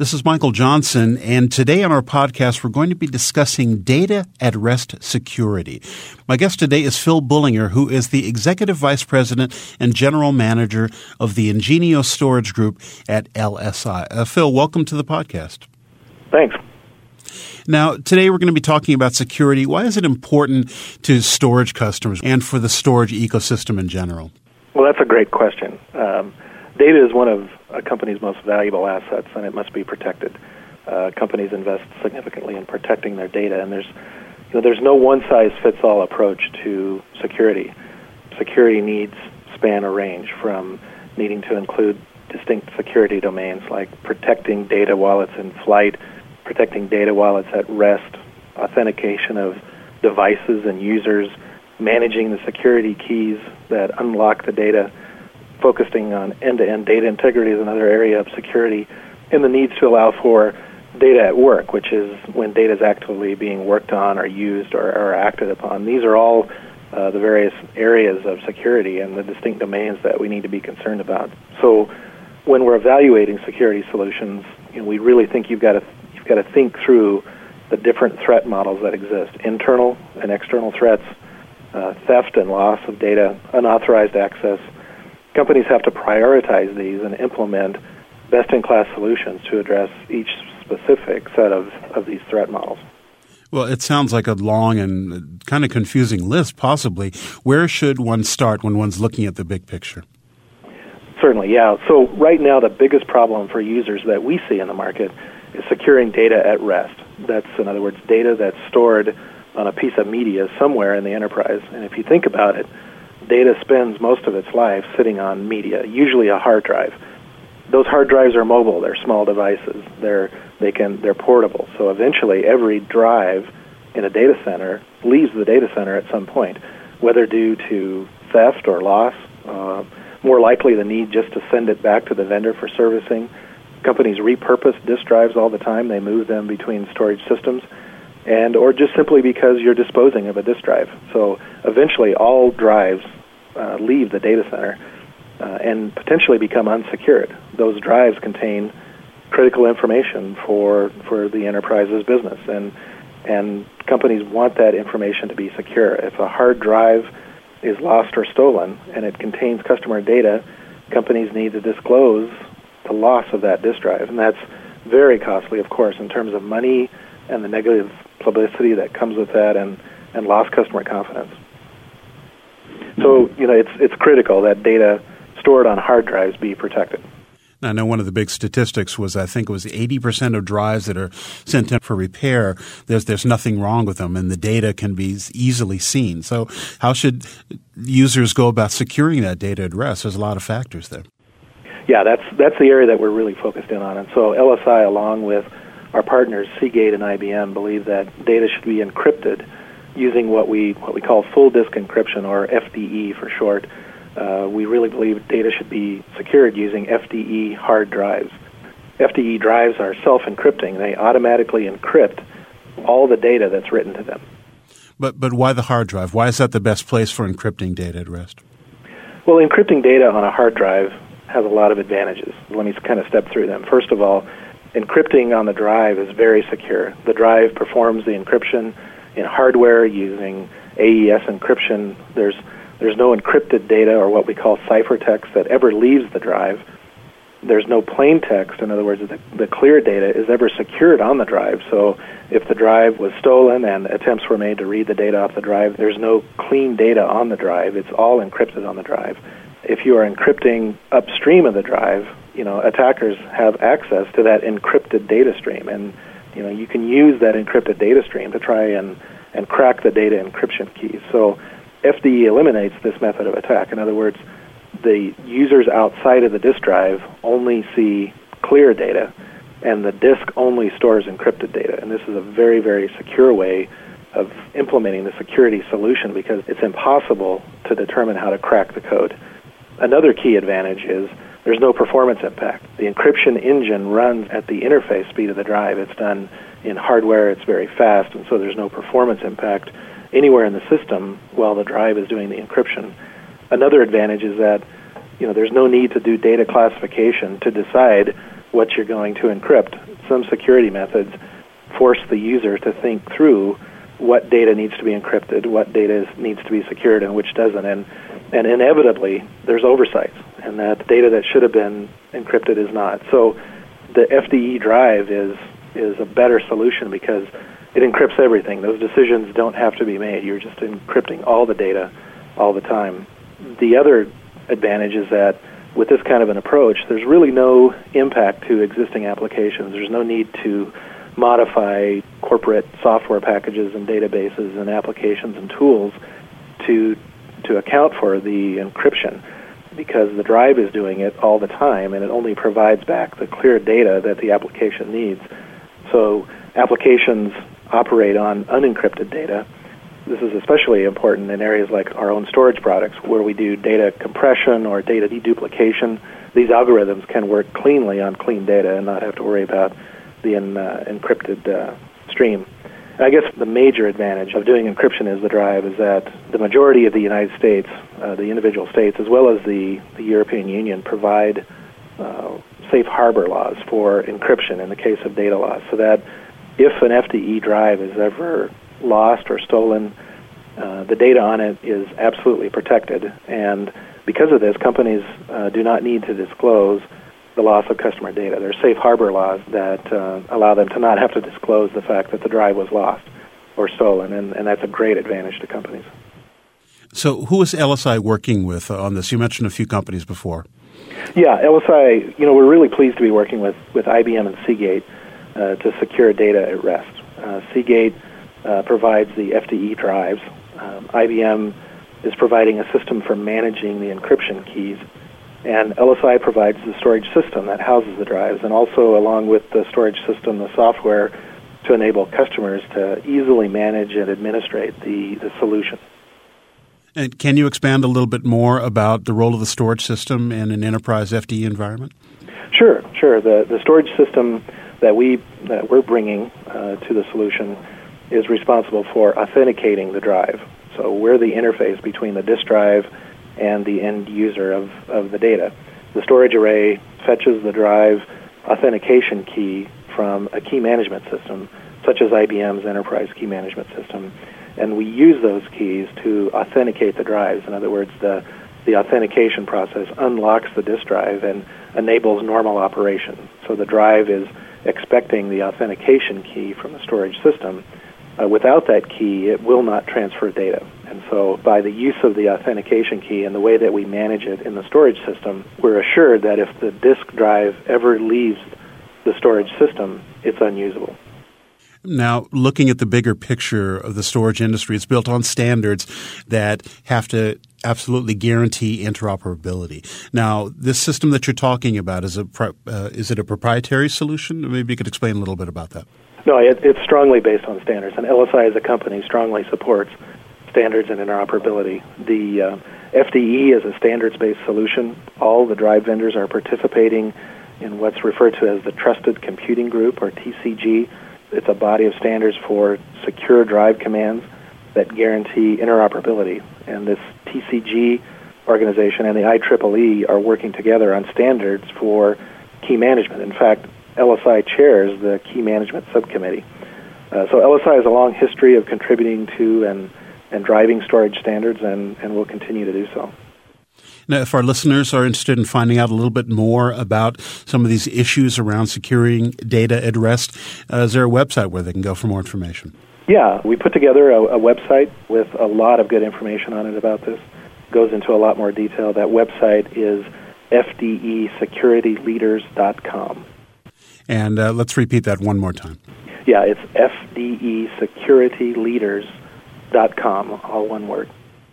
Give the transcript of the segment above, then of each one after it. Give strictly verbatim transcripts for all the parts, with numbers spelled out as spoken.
This is Michael Johnson, and today on our podcast, we're going to be discussing data at rest security. My guest today is Phil Bullinger, who is the Executive Vice President and General Manager of the Ingenio Storage Group at L S I. Uh, Phil, welcome to the podcast. Thanks. Now, today we're going to be talking about security. Why is it important to storage customers and for the storage ecosystem in general? Well, that's a great question. Um, data is one of a company's most valuable assets, and it must be protected. Uh, companies invest significantly in protecting their data, and there's, you know, there's no one-size-fits-all approach to security. Security needs span a range from needing to include distinct security domains like protecting data while it's in flight, protecting data while it's at rest, authentication of devices and users, managing the security keys that unlock the data, focusing on end-to-end data integrity is another area of security, and the needs to allow for data at work, which is when data is actively being worked on or used or, or acted upon. These are all uh, the various areas of security and the distinct domains that we need to be concerned about. So when we're evaluating security solutions, you know, we really think you've got to you've got to think through the different threat models that exist: internal and external threats, uh, theft and loss of data, unauthorized access. Companies have to prioritize these and implement best-in-class solutions to address each specific set of, of these threat models. Well, it sounds like a long and kind of confusing list, possibly. Where should one start when one's looking at the big picture? Certainly, yeah. So right now, the biggest problem for users that we see in the market is securing data at rest. That's, in other words, data that's stored on a piece of media somewhere in the enterprise. And if you think about it, data spends most of its life sitting on media, usually a hard drive. Those hard drives are mobile. They're small devices. They're they can they're portable. So eventually, every drive in a data center leaves the data center at some point, whether due to theft or loss. Uh, more likely, the need just to send it back to the vendor for servicing. Companies repurpose disk drives all the time. They move them between storage systems, and or just simply because you're disposing of a disk drive. So eventually, all drives uh, leave the data center uh, and potentially become unsecured. Those drives contain critical information for for the enterprise's business, and and companies want that information to be secure. If a hard drive is lost or stolen and it contains customer data, companies need to disclose the loss of that disk drive, and that's very costly, of course, in terms of money and the negative publicity that comes with that, and, and lost customer confidence. So, you know, it's it's critical that data stored on hard drives be protected. Now, I know one of the big statistics was, I think it was eighty percent of drives that are sent in for repair, there's there's nothing wrong with them, and the data can be easily seen. So how should users go about securing that data at rest? There's a lot of factors there. Yeah, that's that's the area that we're really focused in on. And so L S I, along with our partners Seagate and I B M, believe that data should be encrypted using what we what we call full disk encryption, or F D E for short. Uh, we really believe data should be secured using F D E hard drives. F D E drives are self-encrypting. They automatically encrypt all the data that's written to them. But but why the hard drive? Why is that the best place for encrypting data at rest? Well, encrypting data on a hard drive has a lot of advantages. Let me kind of step through them. First of all, encrypting on the drive is very secure. The drive performs the encryption in hardware using A E S encryption. There's there's no encrypted data, or what we call ciphertext, that ever leaves the drive. There's no plain text. In other words, the, the clear data is ever secured on the drive. So if the drive was stolen and attempts were made to read the data off the drive, there's no clean data on the drive. It's all encrypted on the drive. If you are encrypting upstream of the drive, you know, attackers have access to that encrypted data stream, and you know, you can use that encrypted data stream to try and, and crack the data encryption keys. So F D E eliminates this method of attack. In other words, the users outside of the disk drive only see clear data, and the disk only stores encrypted data. And this is a very, very secure way of implementing the security solution, because it's impossible to determine how to crack the code. Another key advantage is there's no performance impact. The encryption engine runs at the interface speed of the drive. It's done in hardware. It's very fast, and so there's no performance impact anywhere in the system while the drive is doing the encryption. Another advantage is that, you know, there's no need to do data classification to decide what you're going to encrypt. Some security methods force the user to think through what data needs to be encrypted, what data is, needs to be secured, and which doesn't. And, and inevitably, there's oversights, and that data that should have been encrypted is not. So the F D E drive is is a better solution because it encrypts everything. Those decisions don't have to be made. You're just encrypting all the data all the time. The other advantage is that with this kind of an approach, there's really no impact to existing applications. There's no need to modify corporate software packages and databases and applications and tools to to account for the encryption, because the drive is doing it all the time, and it only provides back the clear data that the application needs. So applications operate on unencrypted data. This is especially important in areas like our own storage products, where we do data compression or data deduplication. These algorithms can work cleanly on clean data and not have to worry about the en- uh, encrypted uh, stream. I guess the major advantage of doing encryption as the drive is that the majority of the United States, uh, the individual states, as well as the, the European Union, provide uh, safe harbor laws for encryption in the case of data loss, so that if an F D E drive is ever lost or stolen, uh, the data on it is absolutely protected. And because of this, companies uh, do not need to disclose the loss of customer data. There are safe harbor laws that uh, allow them to not have to disclose the fact that the drive was lost or stolen, and, and that's a great advantage to companies. So who is L S I working with on this? You mentioned a few companies before. Yeah, L S I, you know, we're really pleased to be working with, with I B M and Seagate uh, to secure data at rest. Uh, Seagate uh, provides the F D E drives. Um, I B M is providing a system for managing the encryption keys. And L S I provides the storage system that houses the drives, and also, along with the storage system, the software to enable customers to easily manage and administrate the, the solution. And can you expand a little bit more about the role of the storage system in an enterprise F D E environment? Sure, sure. The the storage system that we that we're bringing uh, to the solution is responsible for authenticating the drive. So we're the interface between the disk drive and the end user of, of the data. The storage array fetches the drive authentication key from a key management system, such as I B M's Enterprise Key Management System, and we use those keys to authenticate the drives. In other words, the, the authentication process unlocks the disk drive and enables normal operation. So the drive is expecting the authentication key from the storage system. Uh, without that key, it will not transfer data. And so by the use of the authentication key and the way that we manage it in the storage system, we're assured that if the disk drive ever leaves the storage system, it's unusable. Now, looking at the bigger picture of the storage industry, it's built on standards that have to absolutely guarantee interoperability. Now, this system that you're talking about, is, a, uh, is it a proprietary solution? Maybe you could explain a little bit about that. No, it, it's strongly based on standards, and L S I as a company strongly supports standards and interoperability. The uh, F D E is a standards-based solution. All the drive vendors are participating in what's referred to as the Trusted Computing Group, or T C G. It's a body of standards for secure drive commands that guarantee interoperability. And this T C G organization and the I triple E are working together on standards for key management. In fact, L S I chairs the Key Management Subcommittee. Uh, so L S I has a long history of contributing to and, and driving storage standards, and, and will continue to do so. Now, if our listeners are interested in finding out a little bit more about some of these issues around securing data at rest, uh, is there a website where they can go for more information? Yeah, we put together a, a website with a lot of good information on it about this. It goes into a lot more detail. That website is F D E security leaders dot com. And uh, let's repeat that one more time. Yeah, it's F D E security leaders dot com, all one word.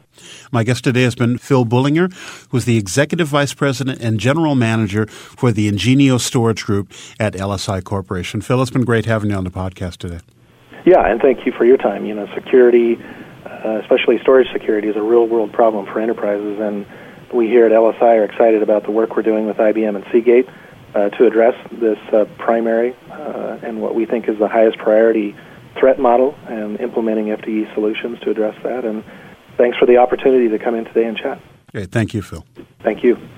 My guest today has been Phil Bullinger, who is the Executive Vice President and General Manager for the Ingenio Storage Group at L S I Corporation. Phil, it's been great having you on the podcast today. Yeah, and thank you for your time. You know, security, uh, especially storage security, is a real-world problem for enterprises, and we here at L S I are excited about the work we're doing with I B M and Seagate uh, to address this uh, primary uh, and what we think is the highest priority threat model, and implementing F D E solutions to address that. And thanks for the opportunity to come in today and chat. Okay, thank you, Phil. Thank you.